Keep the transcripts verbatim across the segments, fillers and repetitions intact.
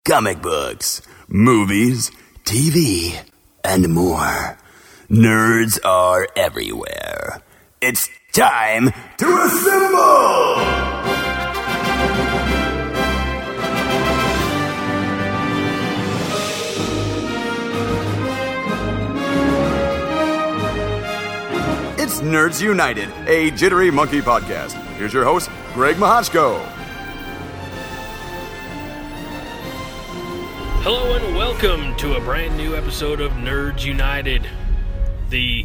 comic books, movies, T V, and more. Nerds are everywhere. It's time to assemble! It's Nerds United, a Jittery Monkey podcast. Here's your host, Greg Mahochko. Hello and welcome to a brand new episode of Nerds United, the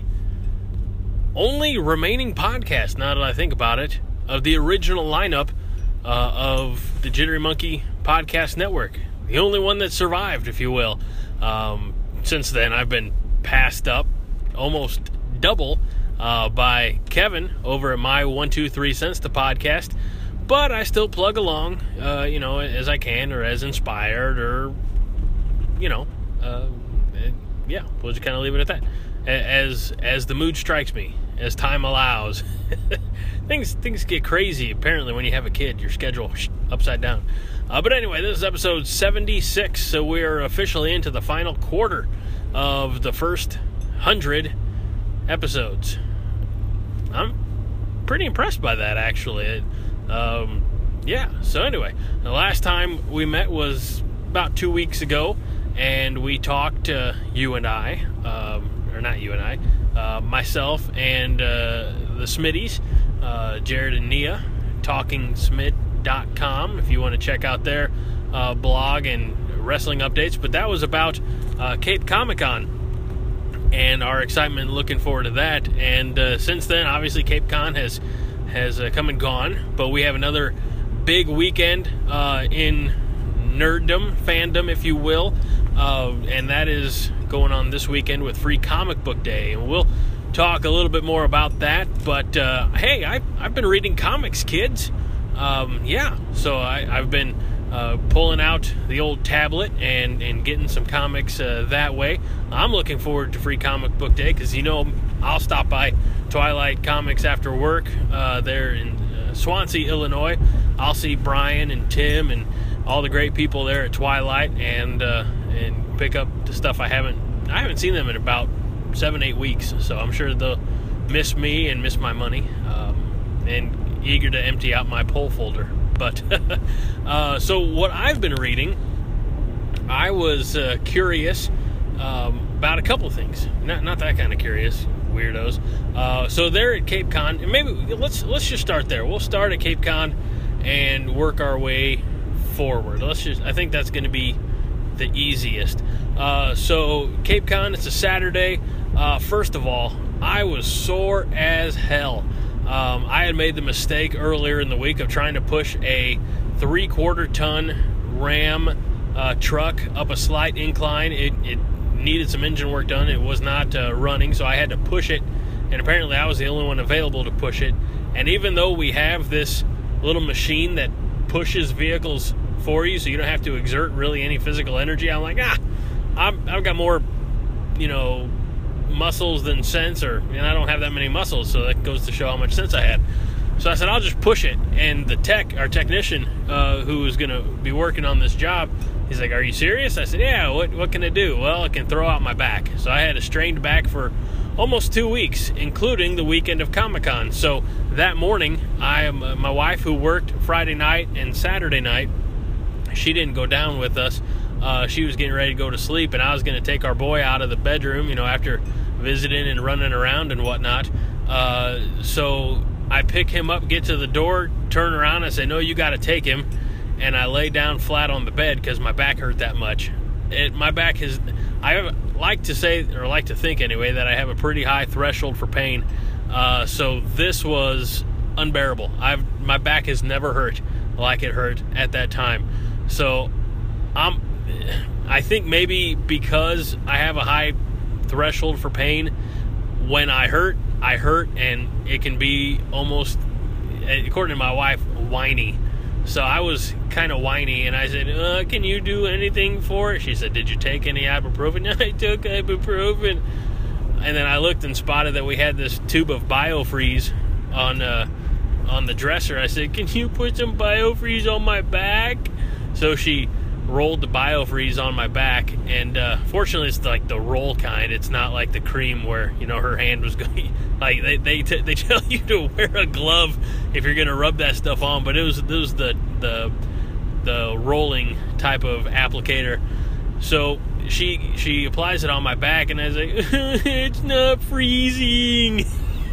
only remaining podcast, now that I think about it, of the original lineup uh, of the Jittery Monkey Podcast Network. The only one that survived, if you will. Um, since then, I've been passed up almost double uh, by Kevin over at my one two three Cents to Podcast, but I still plug along, uh, you know, as I can, or as inspired, or you know, uh, yeah, we'll just kind of leave it at that. As as the mood strikes me, as time allows, things things get crazy. Apparently, when you have a kid, your schedule upside down. Uh, but anyway, this is episode seventy-six, so we're officially into the final quarter of the first hundred episodes. I'm pretty impressed by that, actually. Um, yeah. So anyway, the last time we met was about two weeks ago. And we talked, uh, you and I, um, or not you and I, uh, myself and uh, the Smitties, uh, Jared and Nia, talking smid dot com, if you want to check out their uh, blog and wrestling updates. But that was about uh, Cape Comic Con and our excitement, looking forward to that. And uh, since then, obviously, Cape Con has, has uh, come and gone, but we have another big weekend uh, in nerddom, fandom, if you will. Uh, and that is going on this weekend with Free Comic Book Day. And we'll talk a little bit more about that. But, uh, hey, I, I've been reading comics, kids. Um, yeah, so I, I've been uh, pulling out the old tablet and, and getting some comics uh, that way. I'm looking forward to Free Comic Book Day because, you know, I'll stop by Twilight Comics after work uh, there in uh, Swansea, Illinois. I'll see Brian and Tim and all the great people there at Twilight and uh, and pick up the stuff I haven't I haven't seen them in about seven eight weeks, so I'm sure they'll miss me and miss my money, um, and eager to empty out my poll folder. But uh, so what I've been reading, I was uh, curious um, about a couple things. Not not that kind of curious, weirdos. Uh, so they're at Cape Con, and maybe let's let's just start there. We'll start at Cape Con and work our way forward. Let's just I think that's going to be the easiest. Uh, so Cape Con, it's a Saturday. Uh, first of all, I was sore as hell. Um, I had made the mistake earlier in the week of trying to push a three-quarter ton Ram uh, truck up a slight incline. It, it needed some engine work done. It was not uh, running, so I had to push it, and apparently I was the only one available to push it. And even though we have this little machine that pushes vehicles for you, so you don't have to exert really any physical energy, I'm like, ah, I'm, I've got more, you know, muscles than sense, or and I don't have that many muscles, so that goes to show how much sense I had. So I said, I'll just push it. And the tech, our technician, uh, who was going to be working on this job, he's like, are you serious? I said, yeah, what what can it do? Well, it can throw out my back. So I had a strained back for almost two weeks, including the weekend of Comic-Con. So that morning, I am uh, my wife, who worked Friday night and Saturday night, she didn't go down with us. Uh, she was getting ready to go to sleep, and I was going to take our boy out of the bedroom, you know, after visiting and running around and whatnot. Uh, so I pick him up, get to the door, turn around, and say, no, you got to take him. And I lay down flat on the bed because my back hurt that much. It, my back has, I like to say, or like to think anyway, that I have a pretty high threshold for pain. Uh, so this was unbearable. I've my back has never hurt like it hurt at that time. So I'm, I think maybe because I have a high threshold for pain, when I hurt, I hurt, and it can be almost, according to my wife, whiny. So I was kind of whiny, and I said, uh, can you do anything for it? She said, did you take any ibuprofen? I took ibuprofen. And then I looked and spotted that we had this tube of BioFreeze on uh, on the dresser. I said, can you put some BioFreeze on my back? So she rolled the BioFreeze on my back, and uh, fortunately it's like the roll kind. It's not like the cream where, you know, her hand was going, like they they, t- they tell you to wear a glove if you're going to rub that stuff on, but it was, it was the, the, the rolling type of applicator. So she she applies it on my back, and I was like, it's not freezing.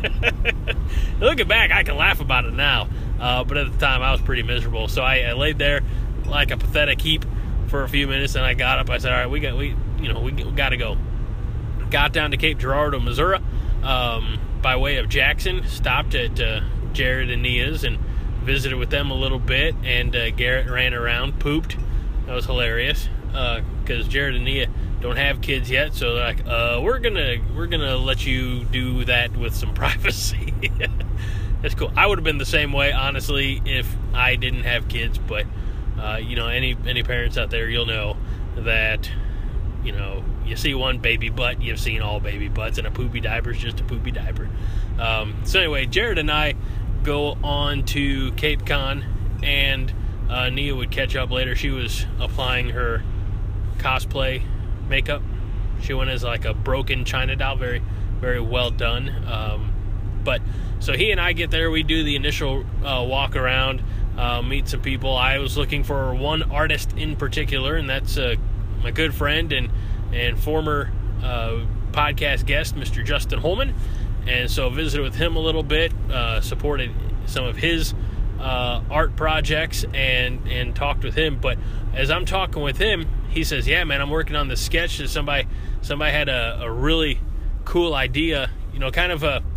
Looking back, I can laugh about it now, uh, but at the time I was pretty miserable. So I, I laid there like a pathetic heap for a few minutes, and I got up. I said, all right, we got we you know we, we got to go. Got down to Cape Girardeau, Missouri, um, by way of Jackson. Stopped at uh, Jared and Nia's and visited with them a little bit, and uh, Garrett ran around, pooped. That was hilarious, because uh, Jared and Nia don't have kids yet, so they're like, uh, we're gonna we're gonna let you do that with some privacy. That's cool. I would have been the same way, honestly, if I didn't have kids. But uh, you know, any any parents out there, you'll know that, you know, you see one baby butt, you've seen all baby butts, and a poopy diaper is just a poopy diaper. Um, so anyway, Jared and I go on to Cape Con, and uh, Nia would catch up later. She was applying her cosplay makeup. She went as like a broken China doll, very, very well done. Um, but so he and I get there, we do the initial uh, walk around, uh, meet some people. I was looking for one artist in particular, and that's uh, my good friend and and former uh, podcast guest, Mister Justin Holman. And so visited with him a little bit, uh, supported some of his uh, art projects, and and talked with him. But as I'm talking with him, he says, yeah, man, I'm working on this sketch that somebody somebody had a, a really cool idea, you know, kind of a,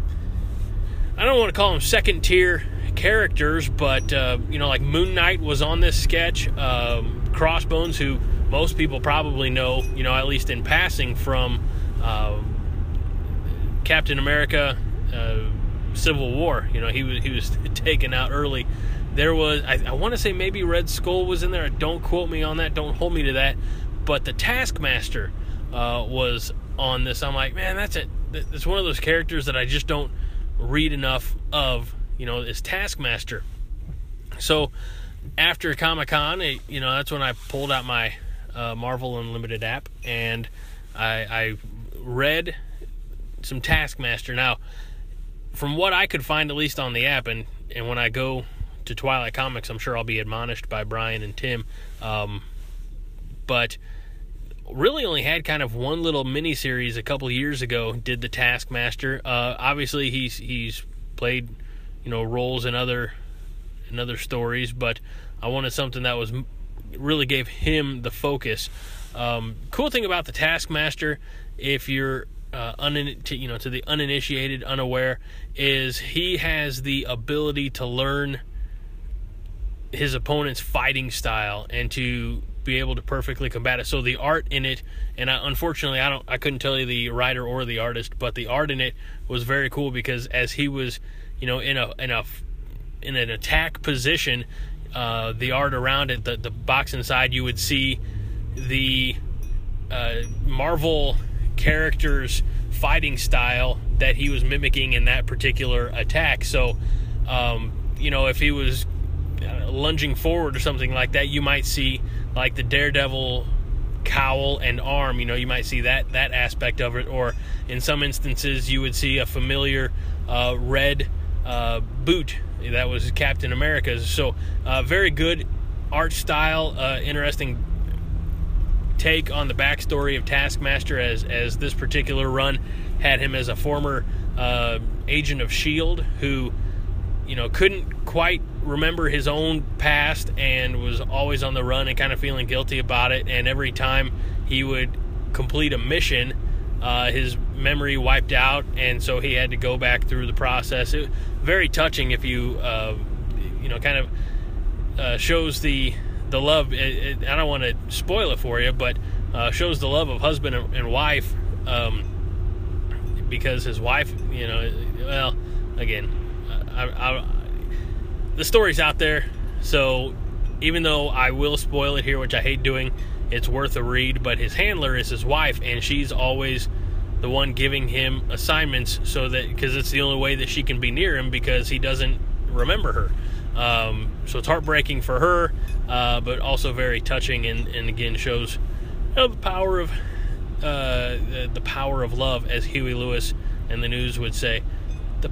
I don't want to call them second tier characters, but uh, you know, like Moon Knight was on this sketch. um, Crossbones, who most people probably know, you know, at least in passing, from uh, Captain America uh, Civil War. You know, he was he was taken out early. There was, I, I want to say maybe Red Skull was in there. Don't quote me on that. Don't hold me to that. But the Taskmaster uh, was on this. I'm like, man, that's it. It's one of those characters that I just don't read enough of. You know, is Taskmaster. So after Comic-Con, you know, that's when I pulled out my uh, Marvel Unlimited app, and I, I read some Taskmaster. Now, from what I could find, at least on the app, and, and when I go to Twilight Comics, I'm sure I'll be admonished by Brian and Tim, um, but really only had kind of one little mini-series a couple years ago, did the Taskmaster. Uh, obviously, he's he's played, you know, roles in other in other stories, but I wanted something that was really gave him the focus. Um, cool thing about the Taskmaster, if you're uh, un- to, you know, to the uninitiated, unaware, is he has the ability to learn his opponent's fighting style and to be able to perfectly combat it. So the art in it, and I, unfortunately I don't I couldn't tell you the writer or the artist, but the art in it was very cool, because as he was, you know, in a in a in an attack position, uh, the art around it, the the box inside, you would see the uh, Marvel character's fighting style that he was mimicking in that particular attack. So um, you know, if he was lunging forward or something like that, you might see like the Daredevil cowl and arm, you know, you might see that that aspect of it. Or in some instances you would see a familiar uh, red uh, boot that was Captain America's. So uh, very good art style, uh, interesting take on the backstory of Taskmaster, as as this particular run had him as a former uh, agent of S H I E L D who, you know, couldn't quite remember his own past and was always on the run and kind of feeling guilty about it. And every time he would complete a mission, uh, his memory wiped out, and so he had to go back through the process. It, very touching. If you, uh, you know, kind of uh, shows the the love. It, it, I don't want to spoil it for you, but uh, shows the love of husband and, and wife, um, because his wife, you know, well, again, I, I, the story's out there, so even though I will spoil it here, which I hate doing, it's worth a read. But his handler is his wife, and she's always the one giving him assignments, so that, because it's the only way that she can be near him, because he doesn't remember her. Um, so it's heartbreaking for her, uh, but also very touching, and, and again shows you know, the power of uh, the, the power of love, as Huey Lewis and the News would say. The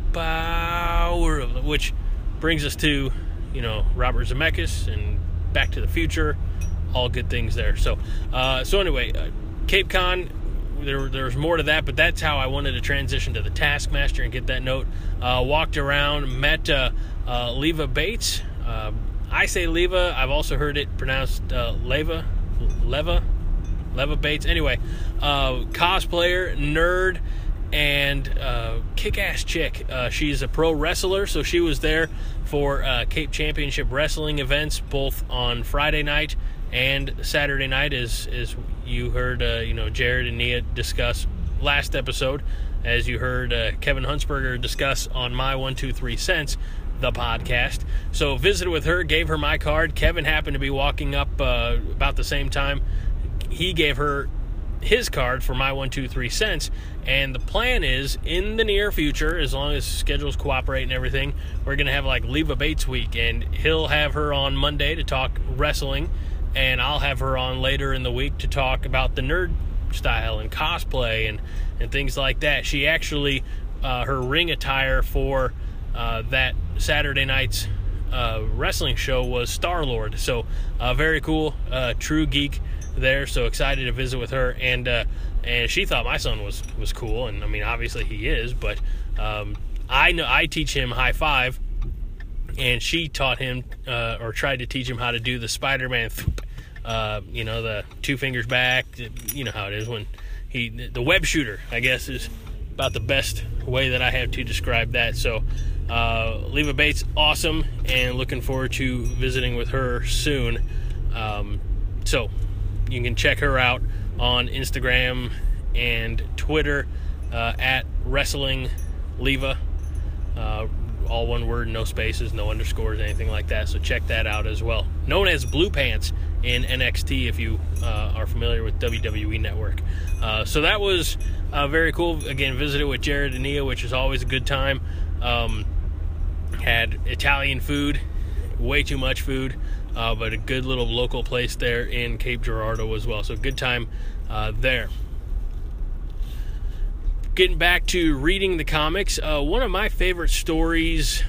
power of love, which brings us to, you know, Robert Zemeckis and Back to the Future, all good things there. So, uh, so anyway, uh, Cape Con, there, there's more to that, but that's how I wanted to transition to the Taskmaster and get that note. Uh, walked around, met uh, uh, Leva Bates. Uh, I say Leva. I've also heard it pronounced uh, Leva, Leva, Leva Bates. Anyway, uh, cosplayer, nerd, and uh, kick-ass chick. Uh, she's a pro wrestler, so she was there for uh, Cape Championship Wrestling events, both on Friday night and Saturday night, as as you heard, uh, you know, Jared and Nia discuss last episode, as you heard uh, Kevin Huntsberger discuss on My One Two Three Cents, the podcast. So visited with her, gave her my card. Kevin happened to be walking up uh, about the same time. He gave her his card for My One Two Three Cents, and the plan is in the near future, as long as schedules cooperate and everything, we're gonna have like Leva Bates week, and he'll have her on Monday to talk wrestling, and I'll have her on later in the week to talk about the nerd style and cosplay and and things like that. She actually uh, her ring attire for uh, that Saturday night's uh, wrestling show was Star-Lord, so uh, very cool, uh, true geek there, so excited to visit with her, and uh, and she thought my son was was cool, and I mean obviously he is, but um, I know I teach him high five, and she taught him uh, or tried to teach him how to do the Spider-Man, uh, you know, the two fingers back, you know how it is when he the web shooter, I guess, is about the best way that I have to describe that. So uh, Leva Bates, awesome, and looking forward to visiting with her soon. Um, so. You can check her out on Instagram and Twitter uh, at Wrestling Leva. Uh, all one word, no spaces, no underscores, anything like that. So check that out as well. Known as Blue Pants in N X T, if you uh, are familiar with W W E Network. Uh, so that was uh, very cool. Again, visited with Jared and Nia, which is always a good time. Um, had Italian food, way too much food. Uh, but a good little local place there in Cape Girardeau as well. So good time uh, there. Getting back to reading the comics, uh, one of my favorite stories,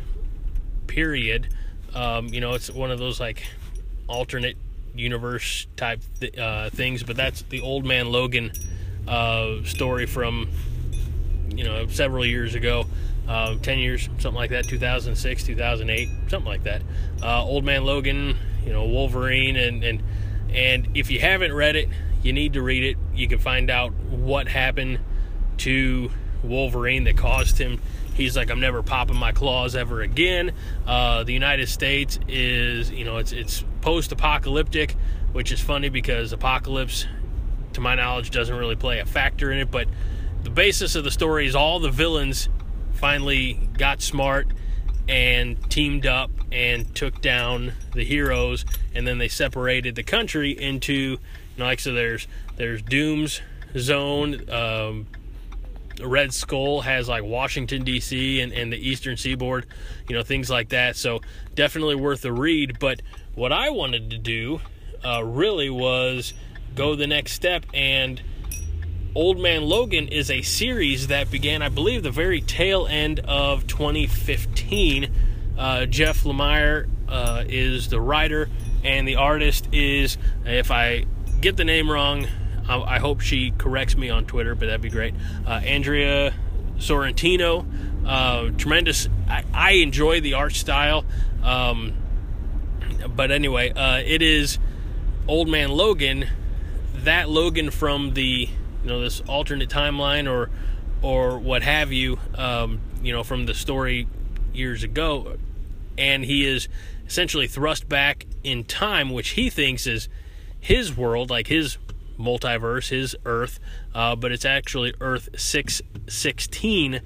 period. Um, you know, it's one of those like alternate universe type th- uh, things, but that's the Old Man Logan uh, story from, you know, several years ago. Uh, ten years, something like that, two thousand six, two thousand eight, something like that. Uh, Old Man Logan, you know, Wolverine, and, and and if you haven't read it, you need to read it. You can find out what happened to Wolverine that caused him. He's like, I'm never popping my claws ever again. Uh, the United States is, you know, it's it's post-apocalyptic, which is funny because apocalypse, to my knowledge, doesn't really play a factor in it, but the basis of the story is all the villains finally got smart and teamed up and took down the heroes, and then they separated the country into, you know, like, so there's there's Doom's Zone, um, Red Skull has like Washington D C and, and the Eastern Seaboard, you know, things like that. So definitely worth a read. But what I wanted to do uh, really was go the next step, and Old Man Logan is a series that began, I believe, the very tail end of twenty fifteen. Uh, Jeff Lemire uh, is the writer, and the artist is, if I get the name wrong, I, I hope she corrects me on Twitter, but that'd be great. Uh, Andrea Sorrentino. Uh, tremendous. I, I enjoy the art style. Um, but anyway, uh, it is Old Man Logan, that Logan from the, you know, this alternate timeline or or what have you, um, you know, from the story years ago, and he is essentially thrust back in time, which he thinks is his world, like his multiverse, his Earth, uh, but it's actually Earth six sixteen.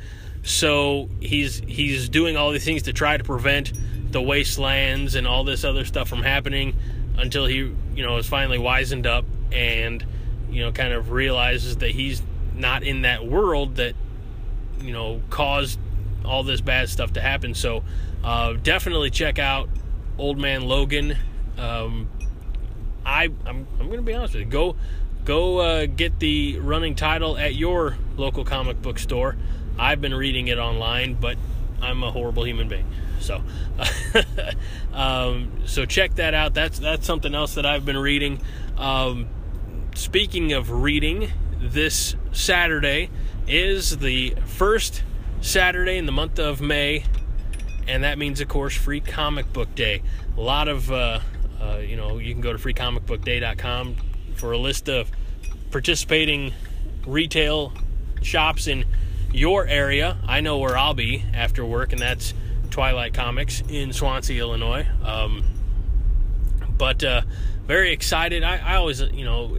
So he's he's doing all these things to try to prevent the wastelands and all this other stuff from happening until he, you know, is finally wizened up and, you know, kind of realizes that he's not in that world that, you know, caused all this bad stuff to happen. So uh, definitely check out Old Man Logan. Um, I, I'm, I'm going to be honest with you. Go, go uh, get the running title at your local comic book store. I've been reading it online, but I'm a horrible human being. So, um, so check that out. That's that's something else that I've been reading. Um, speaking of reading, this Saturday is the first Saturday in the month of May, and that means, of course, Free Comic Book Day. A lot of, uh, uh, you know, you can go to free comic book day dot com for a list of participating retail shops in your area. I know where I'll be after work, and that's Twilight Comics in Swansea, Illinois. Um, but uh, very excited. I, I always, you know,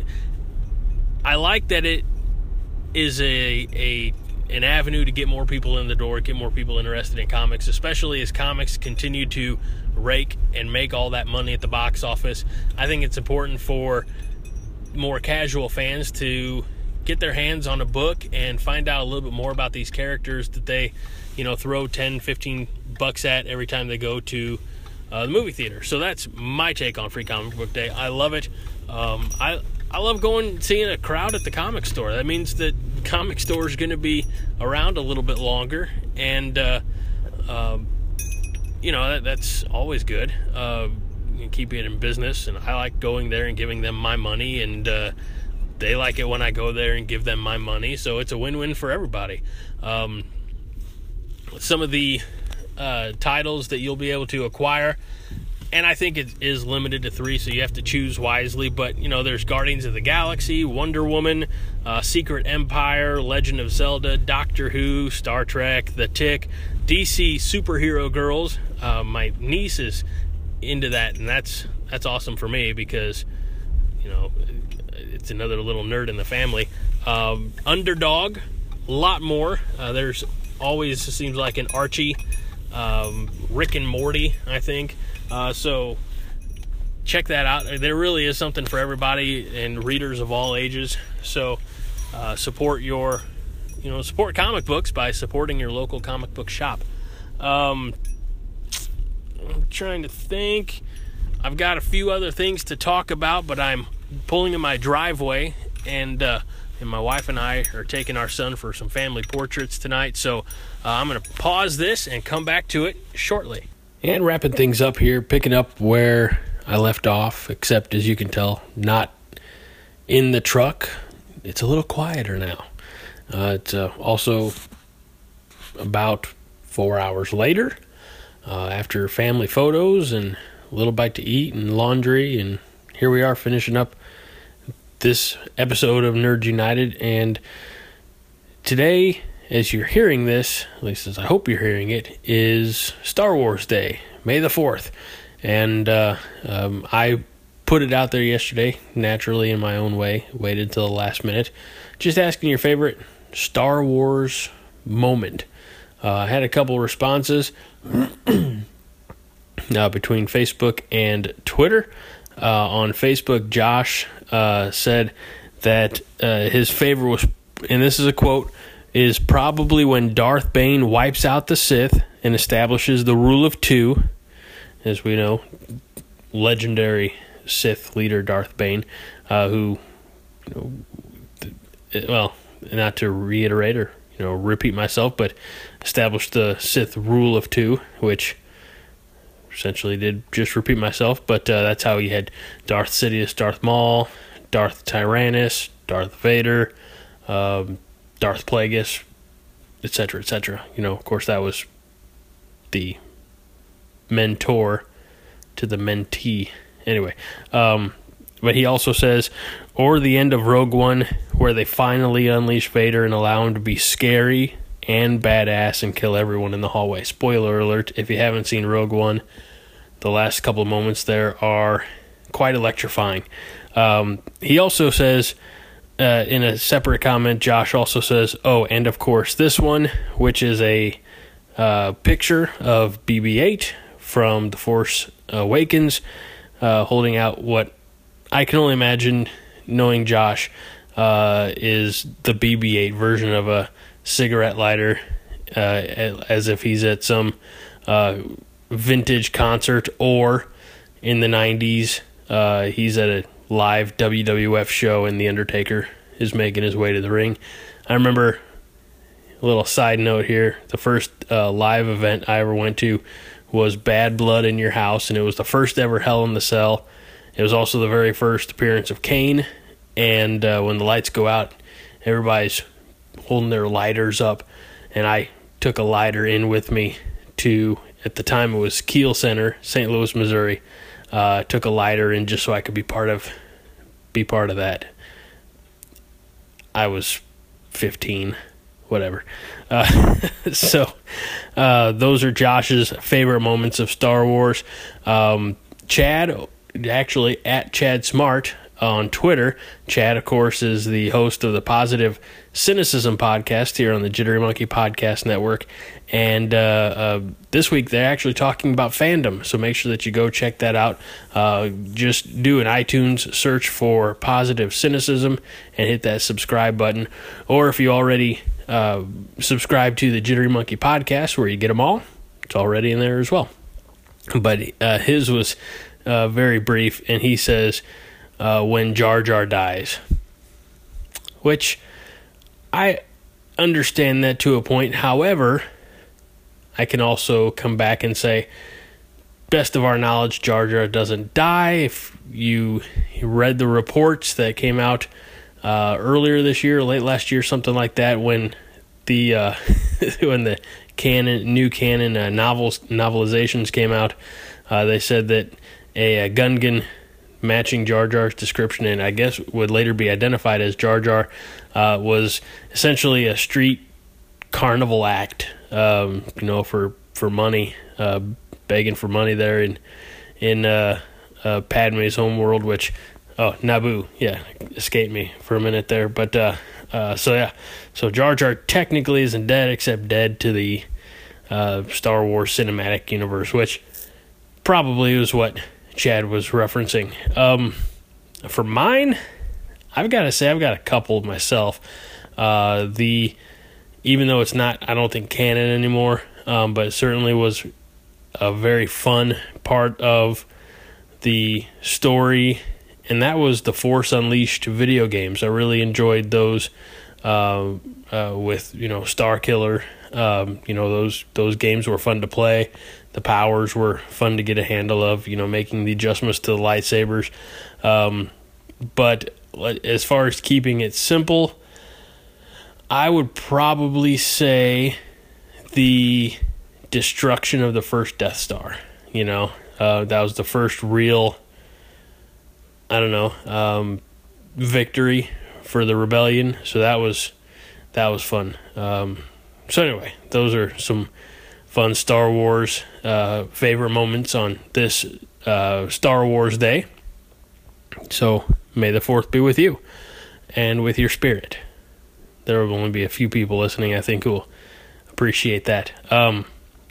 I like that it is a a an avenue to get more people in the door, get more people interested in comics, especially as comics continue to rake and make all that money at the box office. I think it's important for more casual fans to get their hands on a book and find out a little bit more about these characters that they, you know, throw ten, fifteen bucks at every time they go to uh, the movie theater. So that's my take on Free Comic Book Day. I love it. Um, I I love going seeing a crowd at the comic store. That means that comic store is going to be around a little bit longer, and uh, uh, you know that, that's always good. Uh, you keep it in business, and I like going there and giving them my money, and uh, they like it when I go there and give them my money. So it's a win-win for everybody. Um, some of the uh, titles that you'll be able to acquire, and I think it is limited to three, so you have to choose wisely. But, you know, there's Guardians of the Galaxy, Wonder Woman, uh, Secret Empire, Legend of Zelda, Doctor Who, Star Trek, The Tick, D C Superhero Girls. Uh, my niece is into that, and that's that's awesome for me because, you know, it's another little nerd in the family. Um, Underdog, a lot more. Uh, there's always, it seems like, an Archie, um, Rick and Morty, I think. Uh, so check that out. There really is something for everybody and readers of all ages. So uh, support your, you know, support comic books by supporting your local comic book shop. Um, I'm trying to think. I've got a few other things to talk about, but I'm pulling in my driveway, and uh, and my wife and I are taking our son for some family portraits tonight. So uh, I'm going to pause this and come back to it shortly. And wrapping things up here, picking up where I left off, except as you can tell, not in the truck. It's a little quieter now. Uh, it's uh, also about four hours later, uh, after family photos and a little bite to eat and laundry, and here we are finishing up this episode of Nerds United. And today, as you're hearing this, at least as I hope you're hearing it, is Star Wars Day, May the fourth. And uh, um, I put it out there yesterday, naturally in my own way, waited till the last minute, just asking your favorite Star Wars moment. Uh, I had a couple responses uh, between Facebook and Twitter. Uh, on Facebook, Josh uh, said that uh, his favorite was, and this is a quote, is probably when Darth Bane wipes out the Sith and establishes the rule of two. As we know, legendary Sith leader Darth Bane, uh, who, you know, well, not to reiterate or, you know, repeat myself, but established the Sith rule of two, which essentially did just repeat myself, but uh, that's how he had Darth Sidious, Darth Maul, Darth Tyrannus, Darth Vader, um, Darth Plagueis, et cetera, et cetera. You know, of course, that was the mentor to the mentee. Anyway, um, but he also says, or the end of Rogue One, where they finally unleash Vader and allow him to be scary and badass and kill everyone in the hallway. Spoiler alert, if you haven't seen Rogue One, the last couple of moments there are quite electrifying. Um, he also says, uh, in a separate comment, Josh also says, oh, and of course this one, which is a uh, picture of B B eight from The Force Awakens, uh, holding out what I can only imagine, knowing Josh, uh, is the B B eight version of a cigarette lighter, uh, as if he's at some uh, vintage concert, or in the nineties, uh, he's at a live W W F show and The Undertaker is making his way to the ring. I remember, a little side note here, the first uh, live event I ever went to was Bad Blood in Your House, and it was the first ever Hell in the Cell. It was also the very first appearance of Kane, and uh, when the lights go out, everybody's holding their lighters up, and I took a lighter in with me to, at the time it was Kiel Center, Saint Louis, Missouri. Uh, took a lighter in just so I could be part of, be part of that. I was fifteen, whatever. Uh, so uh, those are Josh's favorite moments of Star Wars. Um, Chad, actually at Chad Smart on Twitter. Chad, of course, is the host of the Positive Cynicism podcast here on the Jittery Monkey Podcast Network. And uh, uh, this week they're actually talking about fandom, so make sure that you go check that out. Uh, just do an iTunes search for Positive Cynicism and hit that subscribe button. Or if you already uh, subscribe to the Jittery Monkey Podcast, where you get them all, it's already in there as well. But uh, his was uh, very brief, and he says, uh, when Jar Jar dies. Which, I understand that to a point. However, I can also come back and say, best of our knowledge, Jar Jar doesn't die. If you read the reports that came out uh, earlier this year, late last year, something like that, when the uh, when the canon, new canon uh, novels novelizations came out, uh, they said that a, a Gungan matching Jar Jar's description, and I guess would later be identified as Jar Jar, uh, was essentially a street carnival act, um, you know, for for money, uh, begging for money there in in uh, uh, Padme's homeworld, which, oh, Naboo, yeah, escaped me for a minute there, but uh, uh, so yeah, so Jar Jar technically isn't dead, except dead to the uh, Star Wars cinematic universe, which probably was what Chad was referencing. Um, for mine, I've got to say I've got a couple myself. Uh, the even though it's not, I don't think, canon anymore, um, but it certainly was a very fun part of the story, and that was the Force Unleashed video games. I really enjoyed those uh, uh, with, you know, Star Killer. Um, you know, those those games were fun to play. The powers were fun to get a handle of, you know, making the adjustments to the lightsabers. Um, but as far as keeping it simple, I would probably say the destruction of the first Death Star. You know, uh, that was the first real, I don't know, um, victory for the rebellion. So that was that was fun. Um, so anyway, those are some fun Star Wars uh, favorite moments on this uh, Star Wars Day. So may the fourth be with you and with your spirit. There will only be a few people listening, I think, who will appreciate that. Um,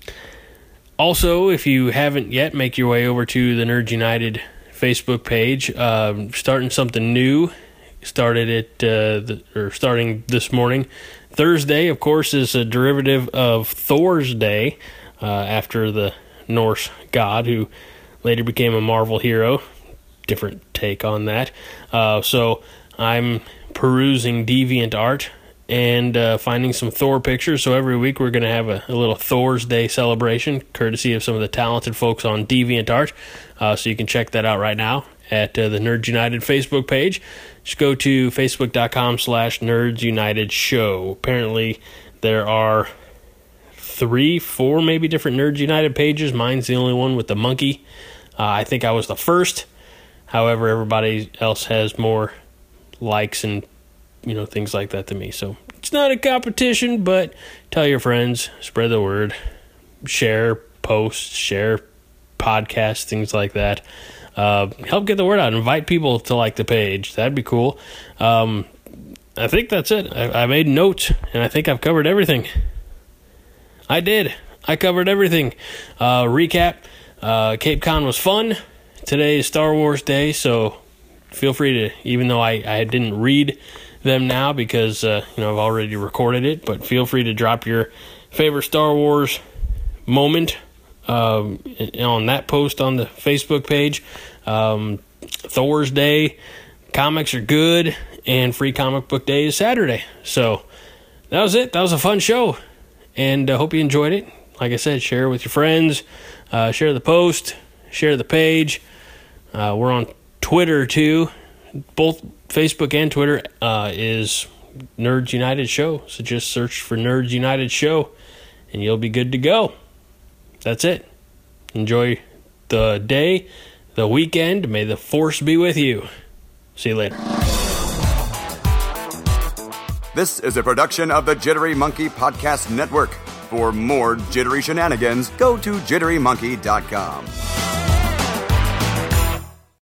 also, if you haven't yet, make your way over to the Nerds United Facebook page. Um, starting something new. Started it, uh, the, or starting this morning. Thursday, of course, is a derivative of Thor's Day, uh, after the Norse god who later became a Marvel hero. Different take on that. Uh, so I'm perusing DeviantArt and uh, finding some Thor pictures. So every week we're going to have a, a little Thor's Day celebration, courtesy of some of the talented folks on DeviantArt. Uh, so you can check that out right now at uh, the Nerds United Facebook page. Just go to facebook.com slash Nerds United Show. Apparently there are three, four maybe different Nerds United pages. Mine's the only one with the monkey. Uh, I think I was the first. However, everybody else has more likes and, you know, things like that than me. So it's not a competition, but tell your friends, spread the word, share posts, share podcasts, things like that. Uh, help get the word out. Invite people to like the page. That'd be cool. Um, I think that's it. I, I made notes, and I think I've covered everything. I did. I covered everything. Uh, recap. Uh, Cape Con was fun. Today is Star Wars Day, so feel free to, even though I, I didn't read them now because, uh, you know, I've already recorded it, but feel free to drop your favorite Star Wars moment um, on that post on the Facebook page. Um, Thor's Day, comics are good, and Free Comic Book Day is Saturday. So that was it. That was a fun show, and I uh, hope you enjoyed it. Like I said, share it with your friends, uh, share the post, share the page. Uh, we're on Twitter too. Both Facebook and Twitter uh, is Nerds United Show. So just search for Nerds United Show, and you'll be good to go. That's it. Enjoy the day, the weekend. May the force be with you. See you later. This is a production of the Jittery Monkey Podcast Network. For more jittery shenanigans, go to jittery monkey dot com.